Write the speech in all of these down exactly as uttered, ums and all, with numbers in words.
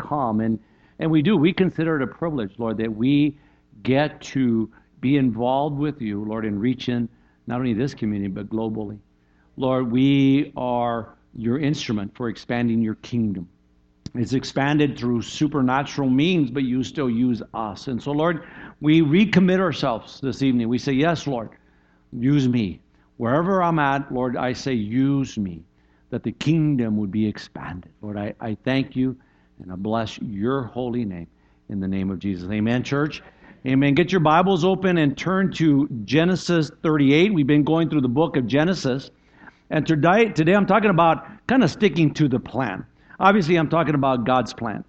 come. And, and we do. We consider it a privilege, Lord, that we get to be involved with you, Lord, in reaching not only this community, but globally. Lord, we are your instrument for expanding your kingdom. It's expanded through supernatural means, but you still use us. And so, Lord, we recommit ourselves this evening. We say, yes, Lord, use me. Wherever I'm at, Lord, I say, use me, that the kingdom would be expanded. Lord, I, I thank you, and I bless your holy name in the name of Jesus. Amen, church. Amen. Get your Bibles open and turn to Genesis thirty-eight. We've been going through the book of Genesis. And today, today I'm talking about kind of sticking to the plan. Obviously, I'm talking about God's plan.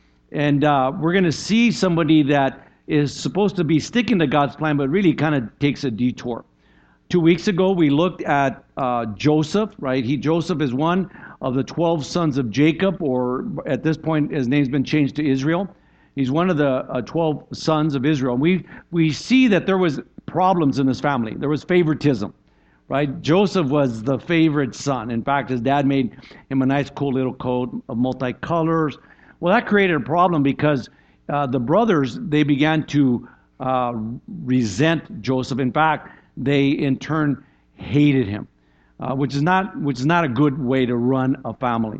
And uh, we're going to see somebody that is supposed to be sticking to God's plan, but really kind of takes a detour. Two weeks ago, we looked at uh, Joseph, right? He Joseph is one of the twelve sons of Jacob, or at this point, his name's been changed to Israel. He's one of the uh, twelve sons of Israel. We we see that there was problems in his family. There was favoritism. Right? Joseph was the favorite son. In fact, his dad made him a nice, cool little coat of multicolors. Well, that created a problem because uh, the brothers, they began to uh, resent Joseph. In fact, they in turn hated him, uh, which is not which is not a good way to run a family.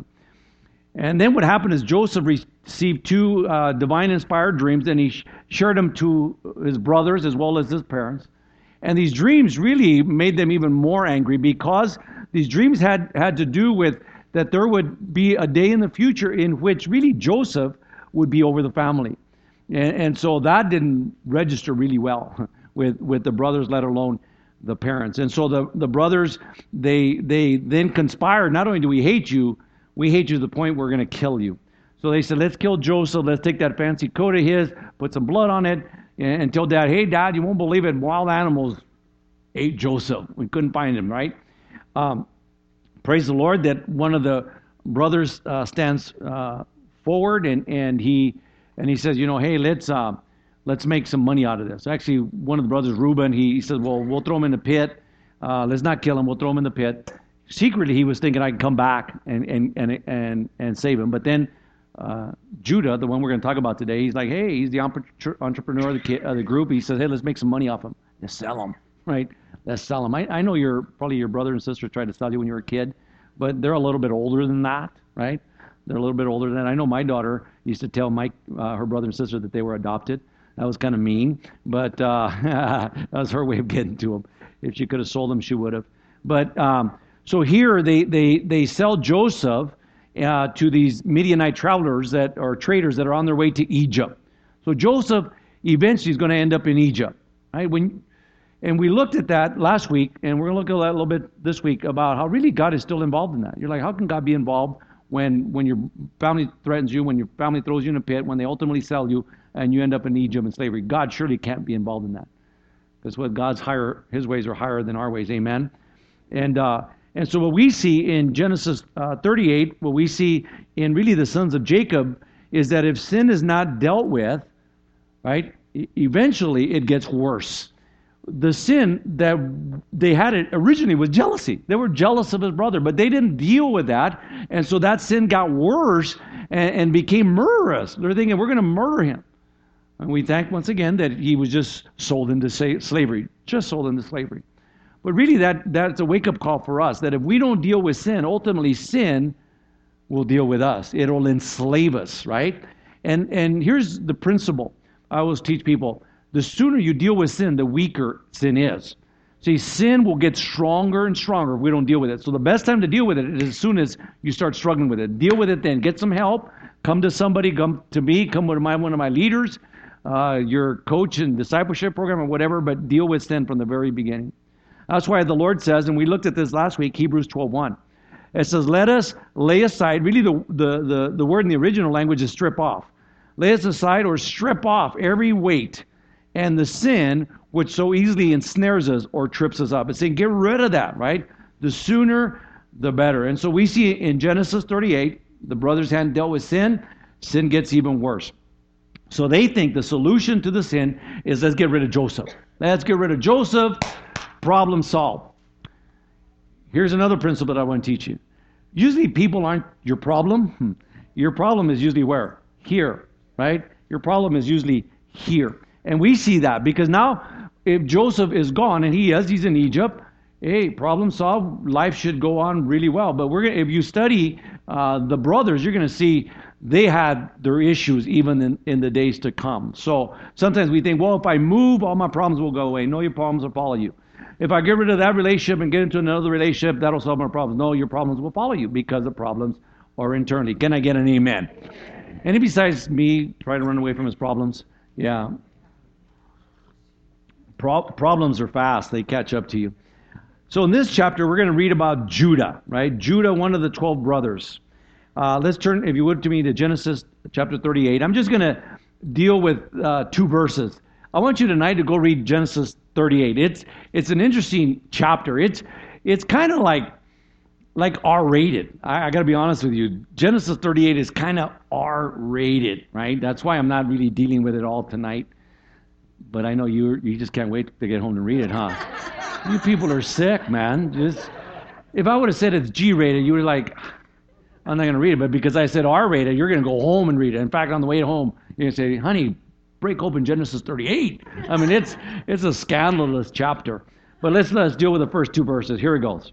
And then what happened is Joseph received two uh, divine-inspired dreams, and he sh- shared them to his brothers as well as his parents. And these dreams really made them even more angry because these dreams had, had to do with that there would be a day in the future in which really Joseph would be over the family. And, and so that didn't register really well with, with the brothers, let alone the parents. And so the, the brothers, they they then conspired, not only do we hate you, we hate you to the point we're going to kill you. So they said, let's kill Joseph, let's take that fancy coat of his, put some blood on it, and tell Dad, hey, Dad, you won't believe it, wild animals ate Joseph. We couldn't find him, right? Um, praise the Lord that one of the brothers uh, stands uh, forward and, and he and he says, you know, hey, let's uh, let's make some money out of this. Actually, one of the brothers, Reuben, he, he said, well, we'll throw him in the pit. Uh, let's not kill him. We'll throw him in the pit. Secretly, he was thinking I can come back and and and and, and save him. But then Uh, Judah, the one we're going to talk about today, he's like, hey, he's the entrepreneur of the, kid, of the group. He says, hey, let's make some money off him. Let's sell him, right? Let's sell him. I, I know you're probably your brother and sister tried to sell you when you were a kid, but they're a little bit older than that, right? They're a little bit older than that. I know my daughter used to tell Mike, uh, her brother and sister, that they were adopted. That was kind of mean, but uh, that was her way of getting to them. If she could have sold them, she would have. But um, so here they they they sell Joseph Uh, to these Midianite travelers that are traders that are on their way to Egypt. So Joseph eventually is going to end up in Egypt, right? When, and we looked at that last week, and we're going to look at that a little bit this week about how really God is still involved in that. You're like, how can God be involved when when your family threatens you, when your family throws you in a pit, when they ultimately sell you, and you end up in Egypt in slavery? God surely can't be involved in that. That's what God's higher, His ways are higher than our ways. Amen. And uh, And so what we see in Genesis uh, thirty-eight, what we see in really the sons of Jacob, is that if sin is not dealt with, right, e- eventually it gets worse. The sin that they had it originally was jealousy. They were jealous of his brother, but they didn't deal with that. And so that sin got worse and, and became murderous. They're thinking, we're going to murder him. And we thank once again that he was just sold into sa- slavery, just sold into slavery. But really, that that's a wake-up call for us, that if we don't deal with sin, ultimately sin will deal with us. It'll enslave us, right? And and here's the principle. I always teach people, the sooner you deal with sin, the weaker sin is. See, sin will get stronger and stronger if we don't deal with it. So the best time to deal with it is as soon as you start struggling with it. Deal with it then. Get some help. Come to somebody. Come to me. Come with my, one of my leaders, uh, your coach and discipleship program or whatever, but deal with sin from the very beginning. That's why the Lord says, and we looked at this last week, Hebrews twelve one. It says, let us lay aside, really the, the, the, the word in the original language is strip off. Lay us aside or strip off every weight and the sin which so easily ensnares us or trips us up. It's saying get rid of that, right? The sooner, the better. And so we see in Genesis thirty-eight, the brothers hadn't dealt with sin. Sin gets even worse. So they think the solution to the sin is let's get rid of Joseph. Let's get rid of Joseph. Problem solved. Here's another principle that I want to teach you. Usually people aren't your problem. Your problem is usually where? here, right? Your problem is usually here. And we see that because now if Joseph is gone, and he is, he's in Egypt, hey, problem solved, life should go on really well. But we're gonna, if you study uh, the brothers, you're going to see they had their issues even in, in the days to come. So sometimes we think, well, if I move, all my problems will go away. No, your problems will follow you. If I get rid of that relationship and get into another relationship, that'll solve my problems. No, your problems will follow you because the problems are internally. Can I get an amen? Any besides me try to run away from his problems? Yeah. Pro- problems are fast. They catch up to you. So in this chapter, we're going to read about Judah, right? Judah, one of the twelve brothers. Uh, let's turn, if you would, to me to Genesis chapter thirty-eight. I'm just going to deal with uh, two verses. I want you tonight to go read Genesis thirty-eight. It's it's an interesting chapter. It's it's kind of like like R-rated. I, I got to be honest with you. Genesis thirty-eight is kind of R-rated, right? That's why I'm not really dealing with it all tonight. But I know you you just can't wait to get home to read it, huh? You people are sick, man. Just if I would have said it's G-rated, you were like, I'm not going to read it. But because I said R-rated, you're going to go home and read it. In fact, on the way home, you're going to say, honey, break open Genesis thirty-eight. I mean, it's it's a scandalous chapter. But let's let's deal with the first two verses. Here it goes.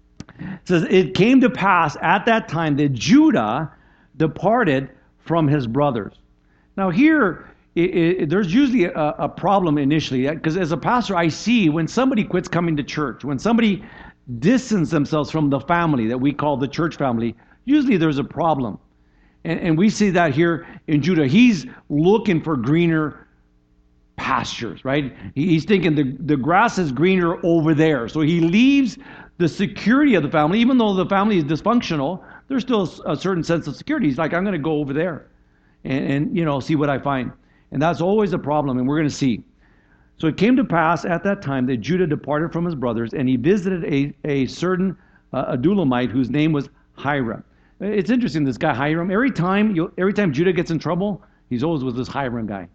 It says, it came to pass at that time that Judah departed from his brothers. Now here, it, it, there's usually a, a problem initially, because as a pastor, I see when somebody quits coming to church, when somebody distances themselves from the family that we call the church family, usually there's a problem. And, and we see that here in Judah. He's looking for greener pastures, right? He, he's thinking the, the grass is greener over there. So he leaves the security of the family. Even though the family is dysfunctional, there's still a certain sense of security. He's like, I'm going to go over there and, and, you know, see what I find. And that's always a problem, and we're going to see. So it came to pass at that time that Judah departed from his brothers, and he visited a, a certain uh, Adulamite whose name was Hiram. It's interesting, this guy Hiram. Every time you, every time Judah gets in trouble, he's always with this Hiram guy.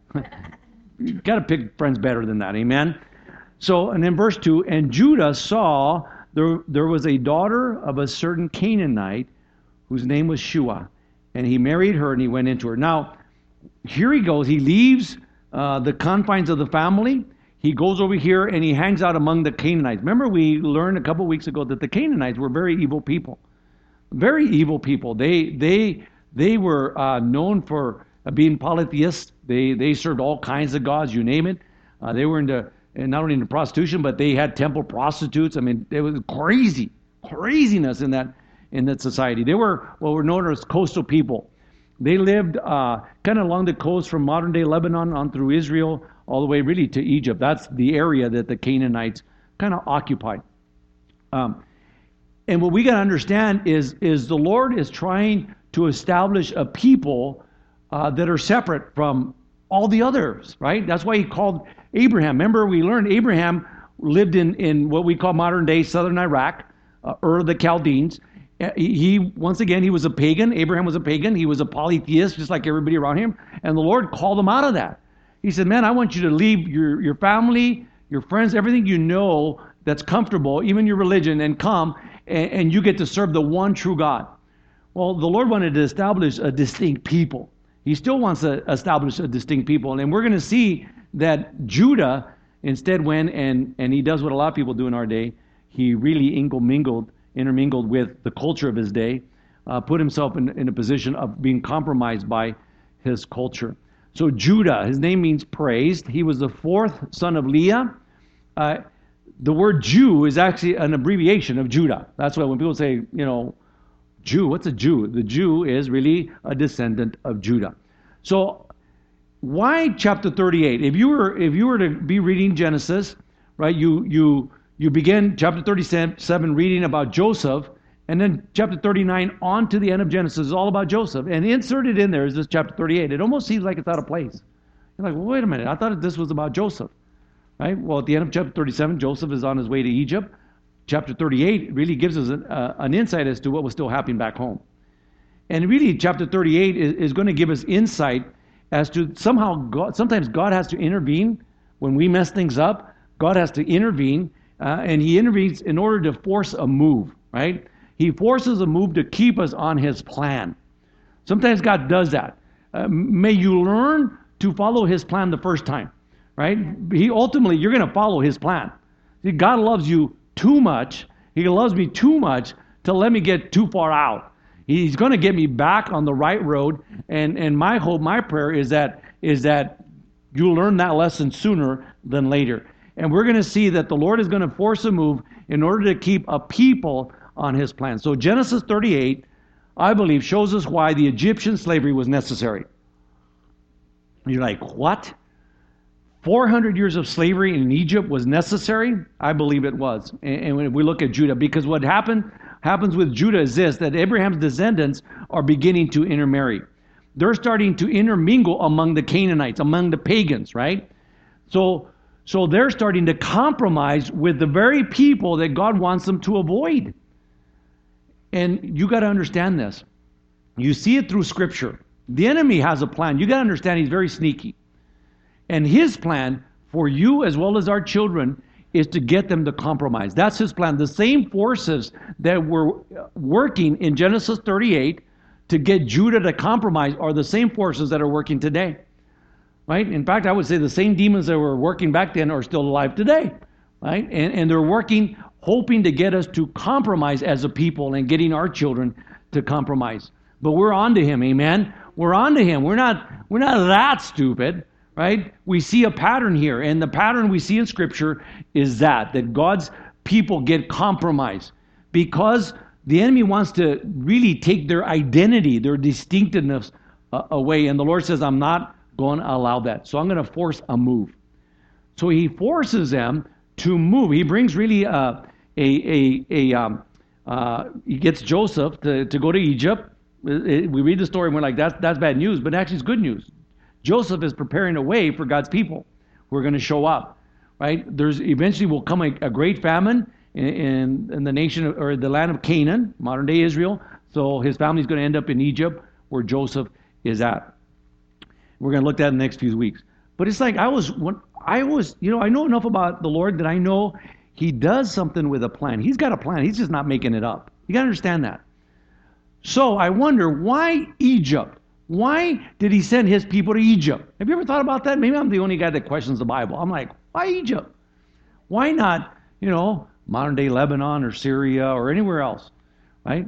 You've got to pick friends better than that, amen? So, and then verse two, and Judah saw there, there was a daughter of a certain Canaanite whose name was Shua, and he married her and he went into her. Now, here he goes. He leaves uh, the confines of the family. He goes over here and he hangs out among the Canaanites. Remember, we learned a couple weeks ago that the Canaanites were very evil people. Very evil people. They they they were uh, known for being polytheists. They they served all kinds of gods, you name it. Uh, they were into and not only into prostitution, but they had temple prostitutes. I mean, it was crazy, craziness in that in that society. They were what were known as coastal people. They lived uh, kind of along the coast from modern-day Lebanon on through Israel, all the way really to Egypt. That's the area that the Canaanites kind of occupied. Um, and what we got to understand is, is the Lord is trying to establish a people uh, that are separate from all the others, right? That's why he called Abraham. Remember, we learned Abraham lived in, in what we call modern-day southern Iraq, uh, Ur of the Chaldeans. He, once again, he was a pagan. Abraham was a pagan. He was a polytheist, just like everybody around him. And the Lord called him out of that. He said, man, I want you to leave your, your family, your friends, everything you know that's comfortable, even your religion, and come, and, and you get to serve the one true God. Well, the Lord wanted to establish a distinct people. He still wants to establish a distinct people. And we're going to see that Judah instead went, and, and he does what a lot of people do in our day. He really intermingled intermingled with the culture of his day, uh, put himself in, in a position of being compromised by his culture. So Judah, his name means praised. He was the fourth son of Leah. Uh, the word Jew is actually an abbreviation of Judah. That's why when people say, you know, Jew, what's a Jew? The Jew is really a descendant of Judah. So why chapter thirty-eight? If you were if you were to be reading Genesis, right, you you You begin chapter thirty-seven reading about Joseph, and then chapter thirty-nine on to the end of Genesis is all about Joseph. And inserted in there is this chapter thirty-eight. It almost seems like it's out of place. You're like, well, wait a minute. I thought this was about Joseph. Right? Well, at the end of chapter thirty-seven, Joseph is on his way to Egypt. Chapter thirty-eight really gives us an, uh, an insight as to what was still happening back home. And really, chapter thirty-eight is, is going to give us insight as to somehow God, sometimes God has to intervene when we mess things up. God has to intervene. Uh, and he intervenes in order to force a move, right? He forces a move to keep us on his plan. Sometimes God does that. uh, may you learn to follow his plan the first time, right? He ultimately, you're going to follow his plan. See, God loves you too much. He loves me too much to let me get too far out. He's going to get me back on the right road. And, and my hope, my prayer is that is that you learn that lesson sooner than later. And we're going to see that the Lord is going to force a move in order to keep a people on his plan. So Genesis thirty-eight, I believe, shows us why the Egyptian slavery was necessary. You're like, what? four hundred years of slavery in Egypt was necessary? I believe it was. And, and when we look at Judah, because what happened happens with Judah is this, that Abraham's descendants are beginning to intermarry. They're starting to intermingle among the Canaanites, among the pagans, right? So, so they're starting to compromise with the very people that God wants them to avoid. And you got to understand this. You see it through Scripture. The enemy has a plan. You got to understand he's very sneaky. And his plan for you as well as our children is to get them to compromise. That's his plan. The same forces that were working in Genesis thirty-eight to get Judah to compromise are the same forces that are working today. Right? In fact, I would say the same demons that were working back then are still alive today. Right? And, and they're working, hoping to get us to compromise as a people and getting our children to compromise. But we're on to him, amen? We're on to him. We're not, we're not that stupid. Right? We see a pattern here, and the pattern we see in Scripture is that, that God's people get compromised because the enemy wants to really take their identity, their distinctiveness uh, away, and the Lord says, I'm not going to allow that. So I'm going to force a move. So he forces them to move. He brings really uh, a, a, a um, uh, he gets Joseph to, to go to Egypt. We read the story and we're like, that's, that's bad news, but actually it's good news. Joseph is preparing a way for God's people who are going to show up, right? There's eventually will come a, a great famine in, in, in the nation of, or the land of Canaan, modern day Israel. So his family's going to end up in Egypt where Joseph is at. We're going to look at that in the next few weeks. But it's like I was, when I was, you know, I know enough about the Lord that I know he does something with a plan. He's got a plan. He's just not making it up. You got to understand that. So I wonder, why Egypt? Why did he send his people to Egypt? Have you ever thought about that? Maybe I'm the only guy that questions the Bible. I'm like, why Egypt? Why not, you know, modern day Lebanon or Syria or anywhere else, right?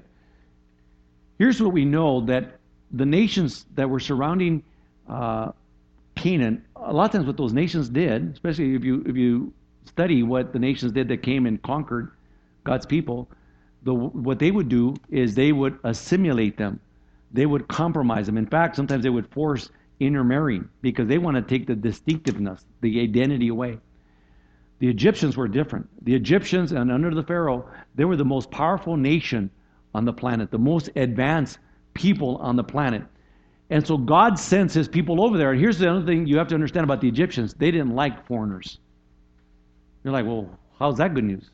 Here's what we know, that the nations that were surrounding uh, Canaan, a lot of times what those nations did, especially if you if you study what the nations did that came and conquered God's people, the, what they would do is they would assimilate them. They would compromise them. In fact, sometimes they would force intermarrying because they want to take the distinctiveness, the identity away. The Egyptians were different. The Egyptians, and under the Pharaoh, they were the most powerful nation on the planet, the most advanced people on the planet. And so God sends his people over there. And here's the other thing you have to understand about the Egyptians. They didn't like foreigners. You're like, well, how's that good news?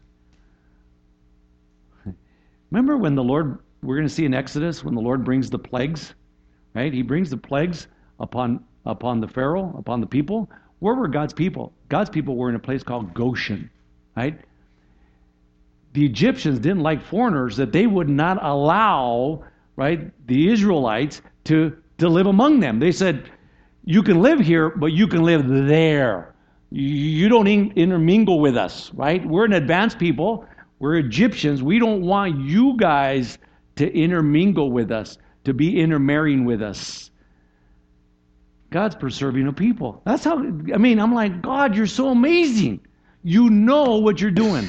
Remember when the Lord, we're going to see in Exodus, when the Lord brings the plagues, right? He brings the plagues upon upon the Pharaoh, upon the people. Where were God's people? God's people were in a place called Goshen, right? The Egyptians didn't like foreigners, that they would not allow, right, the Israelites to, to live among them. They said, you can live here, but you can live there. You don't in, intermingle with us, right? We're an advanced people. We're Egyptians. We don't want you guys to intermingle with us, to be intermarrying with us. God's preserving a people. That's how, I mean, I'm like, God, you're so amazing. You know what you're doing.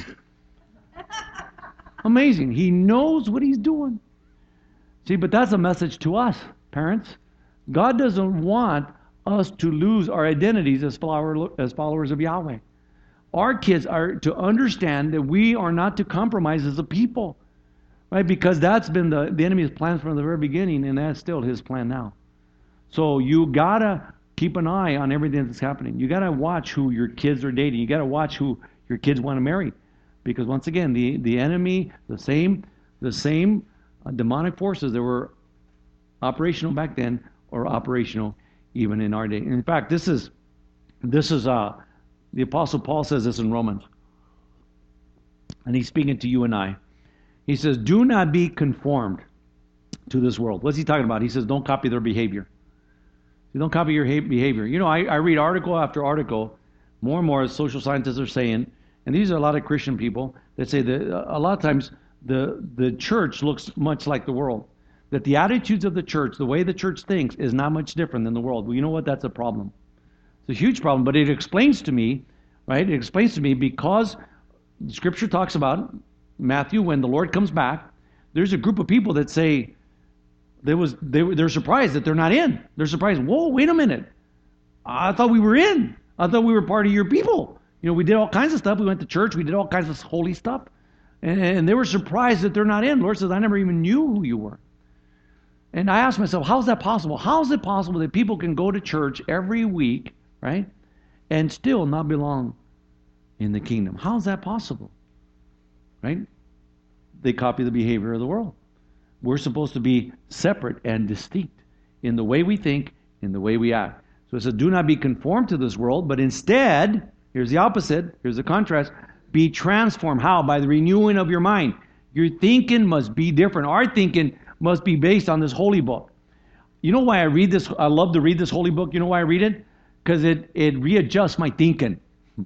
Amazing. He knows what he's doing. See, but that's a message to us, parents. God doesn't want us to lose our identities as, follower, as followers of Yahweh. Our kids are to understand that we are not to compromise as a people, right? Because that's been the, the enemy's plan from the very beginning, and that's still his plan now. So you gotta keep an eye on everything that's happening. You gotta watch who your kids are dating. You gotta watch who your kids want to marry, because once again, the the enemy, the same the same uh, demonic forces that were operational back then are operational even in our day. In fact, this is this is uh the Apostle Paul says this in Romans, and he's speaking to you and I. He says, "Do not be conformed to this world." What's he talking about? He says, "Don't copy their behavior." You don't copy your behavior. You know, I, I read article after article, more and more as social scientists are saying, and these are a lot of Christian people that say that a lot of times the the church looks much like the world. That the attitudes of the church, the way the church thinks, is not much different than the world. Well, you know what? That's a problem. It's a huge problem, but it explains to me, right? It explains to me because Scripture talks about Matthew, when the Lord comes back, there's a group of people that say, There was they they're surprised that they're not in. They're surprised. Whoa, wait a minute! I thought we were in. I thought we were part of your people. You know, we did all kinds of stuff. We went to church. We did all kinds of holy stuff, and, and they were surprised that they're not in. The Lord says, I never even knew who you were. And I asked myself, how is that possible? How is it possible that people can go to church every week, right, and still not belong in the kingdom? How is that possible? Right? They copy the behavior of the world. We're supposed to be separate and distinct in the way we think, in the way we act. So it says, do not be conformed to this world, but instead, here's the opposite, here's the contrast, be transformed. How? By the renewing of your mind. Your thinking must be different. Our thinking must be based on this holy book. You know why I read this? I love to read this holy book. You know why I read it? Because it, it readjusts my thinking.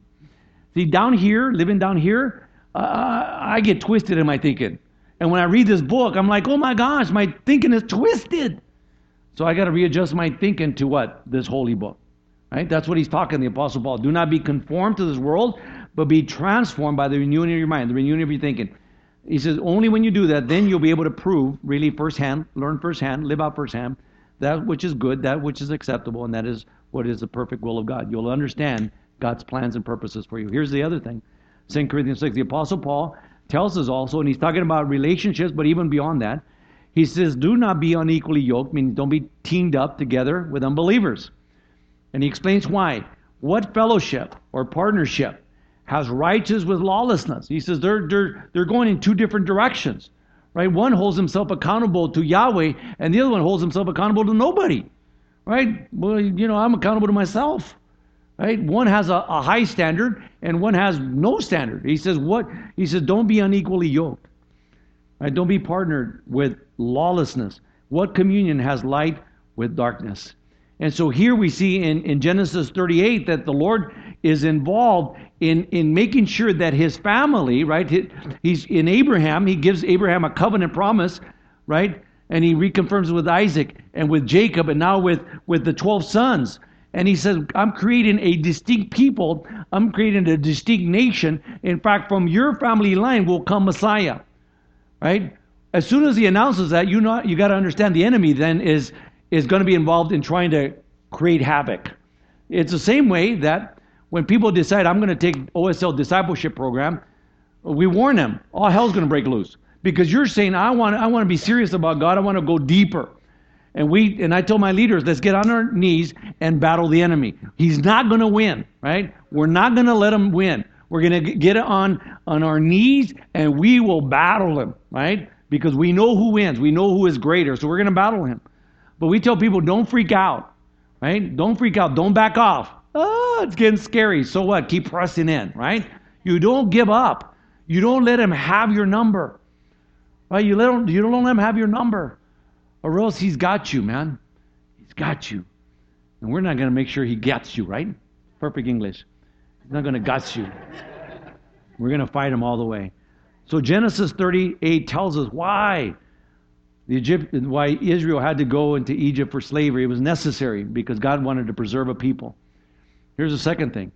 See, down here, living down here, uh, I get twisted in my thinking. And when I read this book, I'm like, oh my gosh, my thinking is twisted. So I got to readjust my thinking to what? This holy book. Right? That's what he's talking, the Apostle Paul. Do not be conformed to this world, but be transformed by the renewing of your mind, the renewing of your thinking. He says, only when you do that, then you'll be able to prove, really firsthand, learn firsthand, live out firsthand, that which is good, that which is acceptable, and that is what is the perfect will of God. You'll understand God's plans and purposes for you. Here's the other thing. Second Corinthians six, the Apostle Paul tells us also, and he's talking about relationships, but even beyond that, he says, do not be unequally yoked, meaning don't be teamed up together with unbelievers. And he explains why. What fellowship or partnership has righteousness with lawlessness? He says they're, they're, they're going in two different directions. Right? One holds himself accountable to Yahweh, and the other one holds himself accountable to nobody. Right? Well, you know, I'm accountable to myself. Right? One has a, a high standard, and one has no standard. He says, what? He says, don't be unequally yoked. Right? Don't be partnered with lawlessness. What communion has light with darkness? And so here we see in, in Genesis thirty-eight that the Lord is involved in, in making sure that his family, right? He's in Abraham. He gives Abraham a covenant promise, right? And he reconfirms it with Isaac and with Jacob and now with, with the twelve sons. And he says, I'm creating a distinct people. I'm creating a distinct nation. In fact, from your family line will come Messiah, right? As soon as he announces that, you know, you got to understand the enemy then is, is going to be involved in trying to create havoc. It's the same way that when people decide, I'm going to take O S L discipleship program, we warn them, all hell's going to break loose. Because you're saying, I want, I want to be serious about God. I want to go deeper. And we and I told my leaders, let's get on our knees and battle the enemy. He's not going to win, right? We're not going to let him win. We're going to get on, on our knees and we will battle him, right? Because we know who wins. We know who is greater. So we're going to battle him. But we tell people, don't freak out, right? Don't freak out. Don't back off. Oh, it's getting scary. So what? Keep pressing in, right? You don't give up. You don't let him have your number, right? You, let him, you don't let him have your number. Or else he's got you, man. He's got you. And we're not going to make sure he gets you, right? Perfect English. He's not going to gut you. We're going to fight him all the way. So Genesis thirty-eight tells us why the Egypt, why Israel had to go into Egypt for slavery. It was necessary because God wanted to preserve a people. Here's the second thing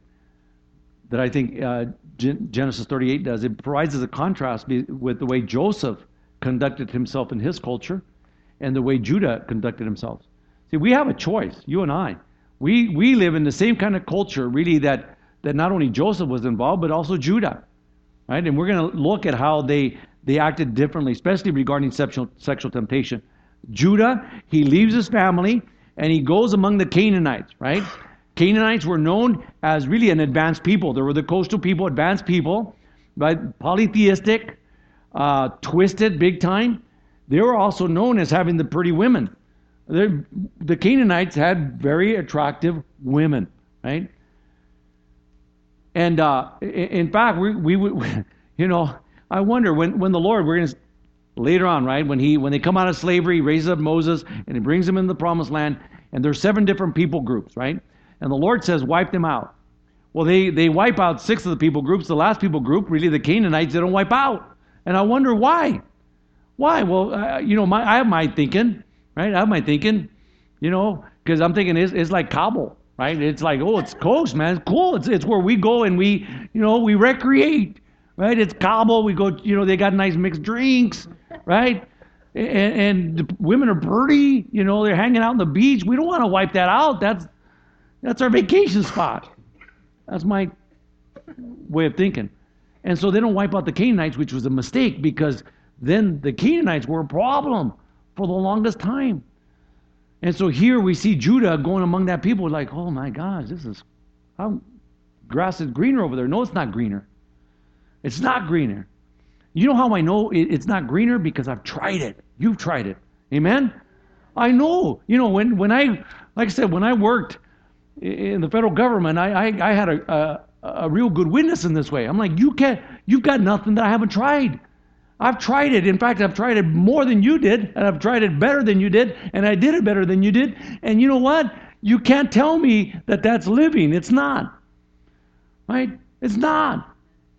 that I think uh, Genesis thirty-eight does. It provides us a contrast with the way Joseph conducted himself in his culture and the way Judah conducted himself. See, we have a choice, you and I. We we live in the same kind of culture, really, that, that not only Joseph was involved, but also Judah. Right? And we're going to look at how they, they acted differently, especially regarding sexual, sexual temptation. Judah, he leaves his family, and he goes among the Canaanites, right? Canaanites were known as really an advanced people. They were the coastal people, advanced people, right? Polytheistic, uh, twisted big time. They were also known as having the pretty women. They're, the Canaanites had very attractive women, right? And uh, in fact, we, we would, you know, I wonder when, when the Lord, we're going to, later on, right, when he when they come out of slavery, he raises up Moses and he brings them into the promised land. And there's seven different people groups, right? And the Lord says, wipe them out. Well, they, they wipe out six of the people groups. The last people group, really the Canaanites, they don't wipe out. And I wonder why. Why? Well, uh, you know, my, I have my thinking, right? I have my thinking, you know, because I'm thinking it's, it's like Cabo, right? It's like, oh, it's coast, man. It's cool. It's, it's where we go and we, you know, we recreate, right? It's Cabo. We go, you know, they got nice mixed drinks, right? And, and the women are pretty, you know, they're hanging out on the beach. We don't want to wipe that out. That's that's our vacation spot. That's my way of thinking. And so they don't wipe out the Canaanites, which was a mistake, because then the Canaanites were a problem for the longest time. And so here we see Judah going among that people like, oh my gosh, this is, how grass is greener over there. No, it's not greener. It's not greener. You know how I know it's not greener? Because I've tried it. You've tried it. Amen? I know. You know, when, when I, like I said, when I worked in the federal government, I, I, I had a, a, a real good witness in this way. I'm like, you can't, you've got nothing that I haven't tried. I've tried it. In fact, I've tried it more than you did, and I've tried it better than you did, and I did it better than you did. And you know what? You can't tell me that that's living. It's not. Right? It's not.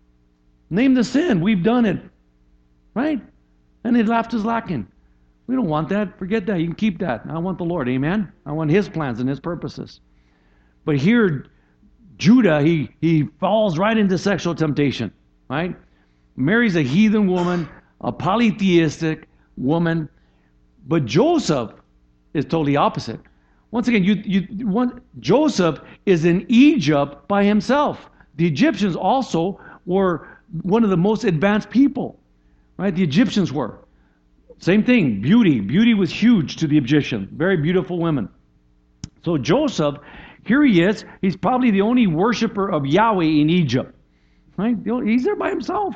Name the sin. We've done it. Right? And it left us lacking. We don't want that. Forget that. You can keep that. I want the Lord. Amen? I want His plans and His purposes. But here, Judah, he, he falls right into sexual temptation. Right? Marries a heathen woman, a polytheistic woman. But Joseph is totally opposite. Once again, you, you want, Joseph is in Egypt by himself. The Egyptians also were one of the most advanced people. Right? The Egyptians were. Same thing, beauty. Beauty was huge to the Egyptians. Very beautiful women. So Joseph, here he is. He's probably the only worshiper of Yahweh in Egypt. Right? He's there by himself.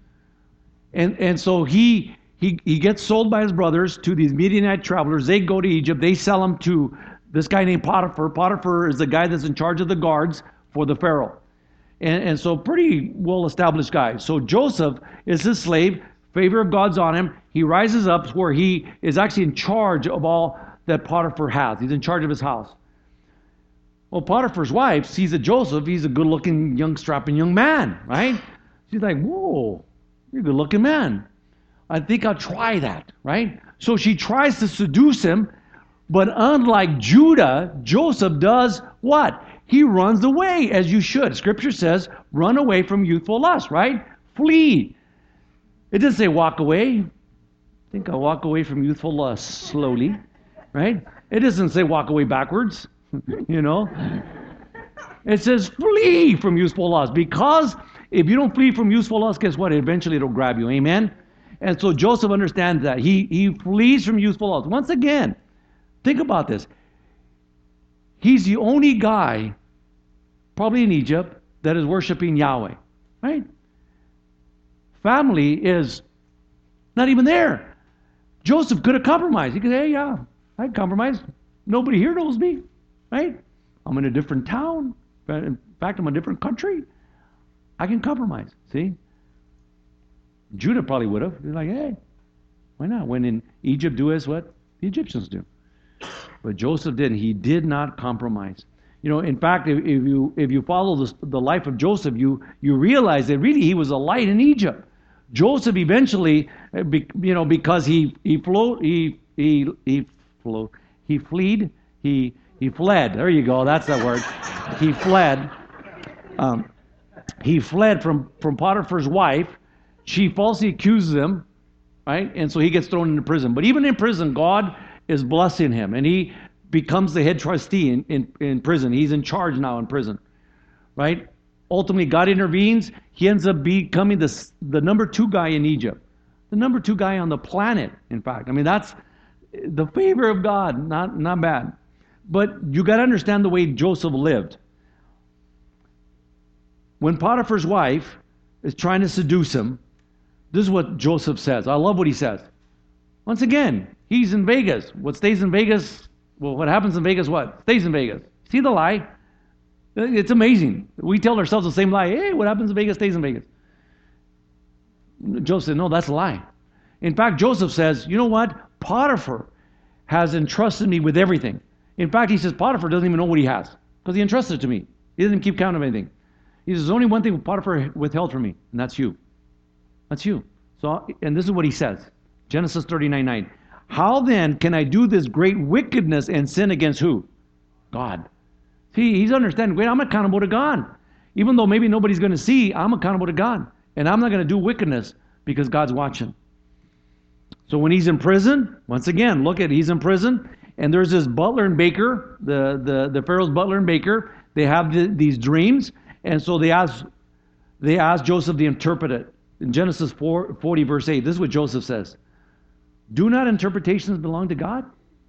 And and so he he he gets sold by his brothers to these Midianite travelers. They go to Egypt. They sell him to this guy named Potiphar. Potiphar is the guy that's in charge of the guards for the Pharaoh. And, and so pretty well-established guy. So Joseph is his slave. Favor of God's on him. He rises up where he is actually in charge of all that Potiphar has. He's in charge of his house. Well, Potiphar's wife sees that Joseph, he's a good-looking, young, strapping young man, right? She's like, whoa, you're a good-looking man. I think I'll try that, right? So she tries to seduce him, but unlike Judah, Joseph does what? He runs away, as you should. Scripture says, run away from youthful lust, right? Flee. It doesn't say walk away. I think I'll walk away from youthful lust slowly, right? It doesn't say walk away backwards, you know. It says flee from youthful lust, because if you don't flee from youthful lust, guess what? Eventually it'll grab you, amen? And so Joseph understands that. He, he flees from youthful lust. Once again, think about this. He's the only guy, probably in Egypt, that is worshiping Yahweh, right? Family is not even there. Joseph could have compromised. He could say, hey, yeah, I compromised. Nobody here knows me, right? I'm in a different town. In fact, I'm in a different country. I can compromise, see? Judah probably would have. He's like, hey, why not? When in Egypt, do as what the Egyptians do. But Joseph didn't. He did not compromise. You know, in fact, if, if you if you follow the, the life of Joseph, you you realize that really he was a light in Egypt. Joseph eventually, you know, because he he float he he he float he fled he he fled. There you go. That's the word. He fled. Um, he fled from from Potiphar's wife. She falsely accuses him, right? And so he gets thrown into prison. But even in prison, God is blessing him, and he becomes the head trustee in, in, in prison. He's in charge now in prison, right? Ultimately, God intervenes. He ends up becoming the, the number two guy in Egypt, the number two guy on the planet, in fact. I mean, that's the favor of God, not, not bad. But you got to understand the way Joseph lived. When Potiphar's wife is trying to seduce him, this is what Joseph says. I love what he says. Once again, he's in Vegas. What stays in Vegas, well, what happens in Vegas, what? Stays in Vegas. See the lie? It's amazing. We tell ourselves the same lie. Hey, what happens in Vegas stays in Vegas. Joseph said, no, that's a lie. In fact, Joseph says, you know what? Potiphar has entrusted me with everything. In fact, he says Potiphar doesn't even know what he has because he entrusted it to me. He doesn't keep count of anything. He says, there's only one thing Potiphar withheld from me, and that's you. That's you. So, and this is what he says. Genesis thirty-nine nine. How then can I do this great wickedness and sin against who? God. See, he's understanding, wait, I'm accountable to God. Even though maybe nobody's going to see, I'm accountable to God. And I'm not going to do wickedness because God's watching. So when he's in prison, once again, look at, he's in prison, and there's this butler and baker, the, the, the Pharaoh's butler and baker. They have the, these dreams, and so they ask, they ask Joseph to interpret it. In Genesis four, forty, verse eight, this is what Joseph says. Do not interpretations belong to God?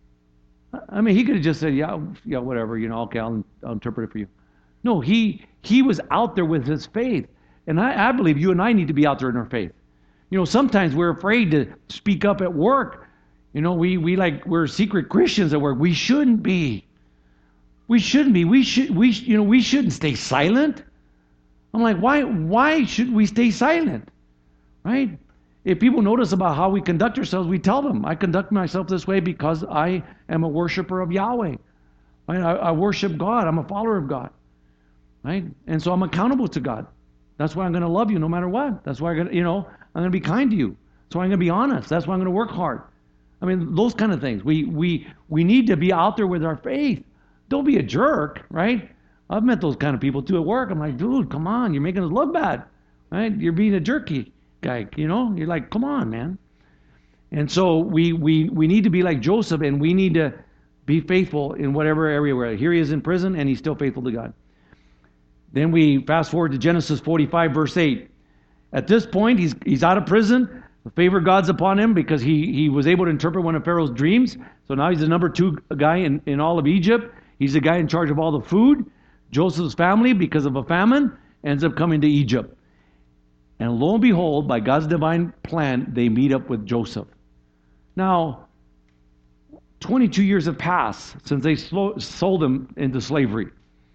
I mean, he could have just said, yeah, yeah, whatever, you know, okay, I'll, I'll interpret it for you. No, he he was out there with his faith. And I, I believe you and I need to be out there in our faith. You know, sometimes we're afraid to speak up at work. You know, we, we like, we're secret Christians at work. We shouldn't be. We shouldn't be. We should, we, you know, we shouldn't stay silent. I'm like, why, why should we stay silent? Right? If people notice about how we conduct ourselves, we tell them, I conduct myself this way because I am a worshiper of Yahweh. Right? I, I worship God. I'm a follower of God. Right? And so I'm accountable to God. That's why I'm going to love you no matter what. That's why I'm going to, you know, I'm going to be kind to you. That's why I'm going to be honest. That's why I'm going to work hard. I mean, those kind of things. We we we need to be out there with our faith. Don't be a jerk, right? I've met those kind of people too at work. I'm like, dude, come on, you're making us look bad, right? You're being a jerky guy, you know? You're like, come on, man. And so we we we need to be like Joseph, and we need to be faithful in whatever area we're at. Here he is in prison, and he's still faithful to God. Then we fast forward to Genesis forty-five, verse eight. At this point, he's he's out of prison. The favor of God's upon him because he, he was able to interpret one of Pharaoh's dreams. So now he's the number two guy in, in all of Egypt. He's the guy in charge of all the food. Joseph's family, because of a famine, ends up coming to Egypt. And lo and behold, by God's divine plan, they meet up with Joseph. Now, twenty-two years have passed since they sold him into slavery.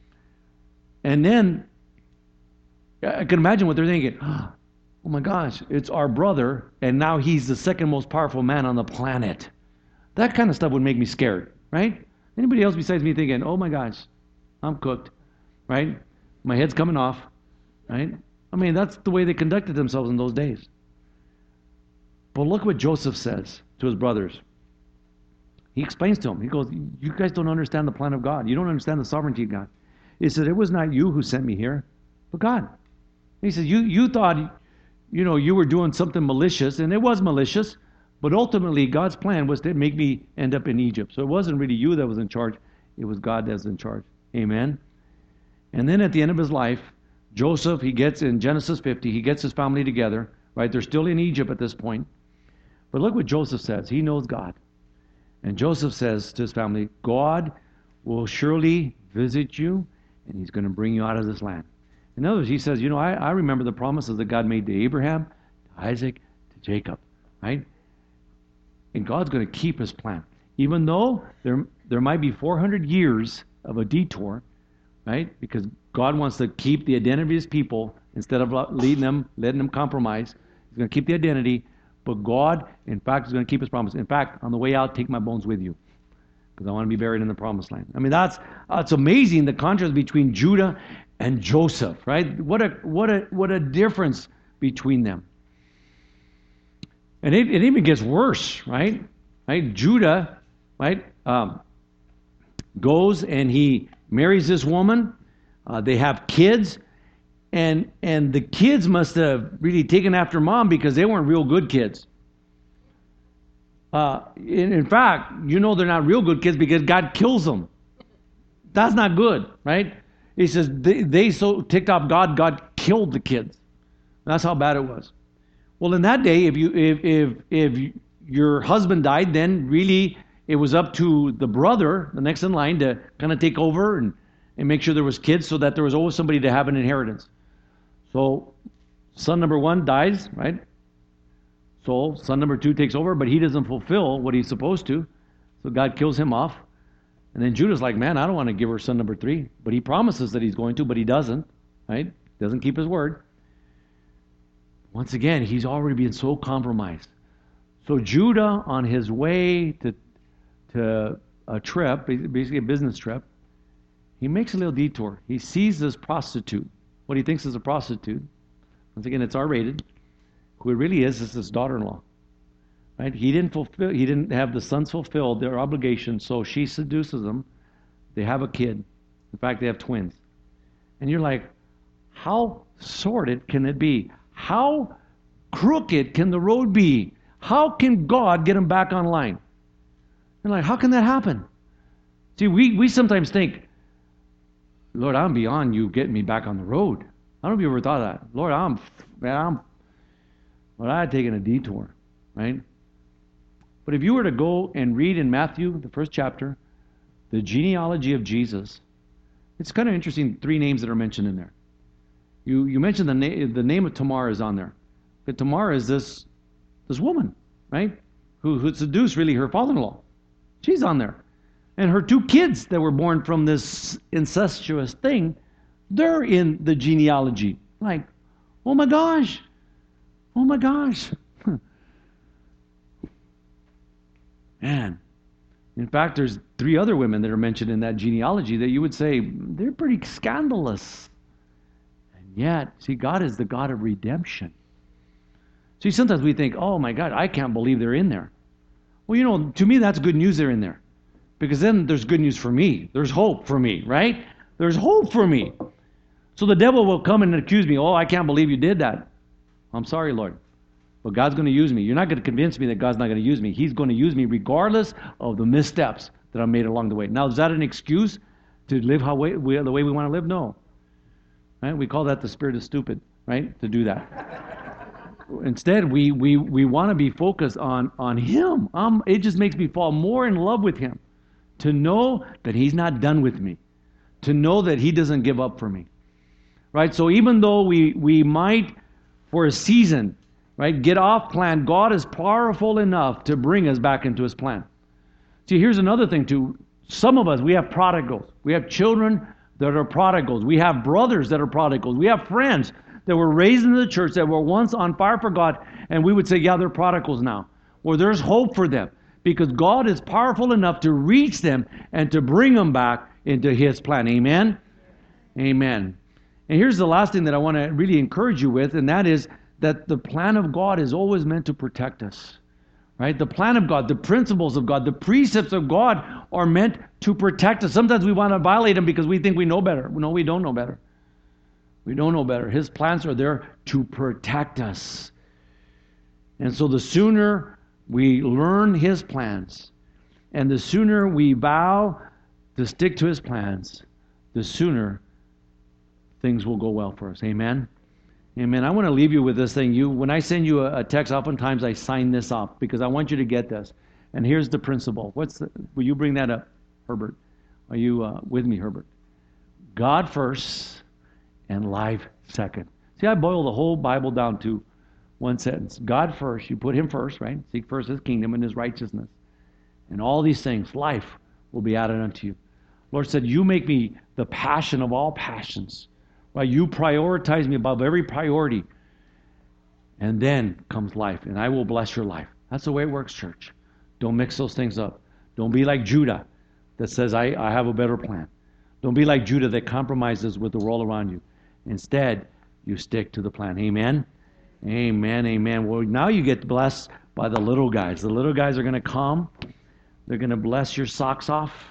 And then, I can imagine what they're thinking. Oh my gosh, it's our brother, and now he's the second most powerful man on the planet. That kind of stuff would make me scared, right? Anybody else besides me thinking, oh my gosh, I'm cooked, right? My head's coming off, right? I mean, that's the way they conducted themselves in those days. But look what Joseph says to his brothers. He explains to them. He goes, you guys don't understand the plan of God. You don't understand the sovereignty of God. He said, it was not you who sent me here, but God. He said, you, you thought, you know, you were doing something malicious, and it was malicious, but ultimately God's plan was to make me end up in Egypt. So it wasn't really you that was in charge. It was God that was in charge. Amen. And then at the end of his life, Joseph, he gets in Genesis fifty, he gets his family together, right? They're still in Egypt at this point. But look what Joseph says. He knows God. And Joseph says to his family, God will surely visit you, and he's going to bring you out of this land. In other words, he says, you know, I, I remember the promises that God made to Abraham, to Isaac, to Jacob, right? And God's going to keep his plan. Even though there, there might be four hundred years of a detour, right? Because God wants to keep the identity of his people instead of leading them, letting them compromise. He's going to keep the identity, but God, in fact, is going to keep his promise. In fact, on the way out, take my bones with you because I want to be buried in the promised land. I mean, that's, that's amazing, the contrast between Judah and Joseph, right? What a what a what a difference between them. And it, it even gets worse, right? Right? Judah, right, um, goes and he marries this woman. Uh, they have kids, and and the kids must have really taken after mom because they weren't real good kids. Uh, in, in fact, you know they're not real good kids because God kills them. That's not good, right? He says they, they so ticked off God, God killed the kids. That's how bad it was. Well, in that day, if you if if if your husband died, then really it was up to the brother, the next in line, to kind of take over and, and make sure there was kids, so that there was always somebody to have an inheritance. So son number one dies, right? So son number two takes over, but he doesn't fulfill what he's supposed to. So God kills him off. And then Judah's like, man, I don't want to give her son number three. But he promises that he's going to, but he doesn't, right? Doesn't keep his word. Once again, he's already been so compromised. So Judah, on his way to, to a trip, basically a business trip. He makes a little detour. He sees this prostitute, what he thinks is a prostitute. Once again, it's R-rated. Who it really is is his daughter-in-law. Right? He didn't fulfill. He didn't have the sons fulfill their obligation, so she seduces them. They have a kid. In fact, they have twins. And you're like, how sordid can it be? How crooked can the road be? How can God get them back online? You're like, how can that happen? See, we, we sometimes think, Lord, I'm beyond you getting me back on the road. I don't know if you ever thought of that. Lord, I'm, man, I'm, Lord, I had taken a detour, right? But if you were to go and read in Matthew, the first chapter, the genealogy of Jesus, it's kind of interesting, three names that are mentioned in there. You you mentioned the, na- the name of Tamar is on there. But Tamar is this, this woman, right? Who, who seduced really her father-in-law. She's on there. And her two kids that were born from this incestuous thing, they're in the genealogy. Like, oh my gosh. Oh my gosh. Man. In fact, there's three other women that are mentioned in that genealogy that you would say, they're pretty scandalous. And yet, see, God is the God of redemption. See, sometimes we think, oh my God, I can't believe they're in there. Well, you know, to me, that's good news they're in there. Because then there's good news for me. There's hope for me, right? There's hope for me. So the devil will come and accuse me, oh, I can't believe you did that. I'm sorry, Lord. But God's going to use me. You're not going to convince me that God's not going to use me. He's going to use me regardless of the missteps that I made along the way. Now, is that an excuse to live how we, we, the way we want to live? No. Right? We call that the spirit of stupid, right? To do that. Instead, we we we want to be focused on, on Him. Um, it just makes me fall more in love with Him. To know that He's not done with me. To know that He doesn't give up for me. Right? So even though we, we might, for a season, right, get off plan, God is powerful enough to bring us back into His plan. See, here's another thing too. Some of us, we have prodigals. We have children that are prodigals. We have brothers that are prodigals. We have friends that were raised in the church that were once on fire for God, and we would say, yeah, they're prodigals now. Well, there's hope for them because God is powerful enough to reach them and to bring them back into His plan. Amen? Amen. And here's the last thing that I want to really encourage you with, and that is that the plan of God is always meant to protect us. Right? The plan of God, the principles of God, the precepts of God are meant to protect us. Sometimes we want to violate them because we think we know better. No, we don't know better. We don't know better. His plans are there to protect us. And so the sooner we learn His plans and the sooner we vow to stick to His plans, the sooner things will go well for us. Amen? Amen. I want to leave you with this thing. You, when I send you a, a text, oftentimes I sign this off because I want you to get this. And here's the principle. What's the, will you bring that up, Herbert? Are you uh, with me, Herbert? God first and life second. See, I boil the whole Bible down to one sentence. God first. You put Him first, right? Seek first His kingdom and His righteousness. And all these things, life, will be added unto you. Lord said, you make me the passion of all passions. Right? You prioritize me above every priority. And then comes life, and I will bless your life. That's the way it works, church. Don't mix those things up. Don't be like Judah that says, I, I have a better plan. Don't be like Judah that compromises with the world around you. Instead, you stick to the plan. Amen? Amen, amen. Well, now you get blessed by the little guys. The little guys are going to come. They're going to bless your socks off.